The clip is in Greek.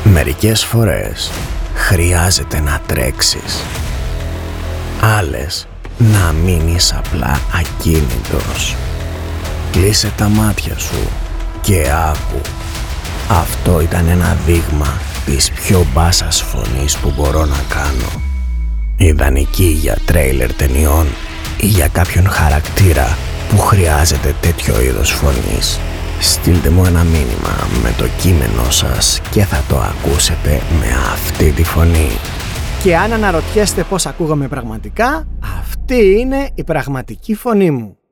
Μερικές φορές χρειάζεται να τρέξεις. Άλλες να μείνεις απλά ακίνητος. Κλείσε τα μάτια σου και άκου. Αυτό ήταν ένα δείγμα της πιο μπάσας φωνής που μπορώ να κάνω. Ιδανική για τρέιλερ ταινιών ή για κάποιον χαρακτήρα που χρειάζεται τέτοιο είδος φωνής. Στείλτε μου ένα μήνυμα με το κείμενό σας και θα το ακούσετε με αυτή τη φωνή. Και αν αναρωτιέστε πώς ακούγομαι πραγματικά, αυτή είναι η πραγματική φωνή μου.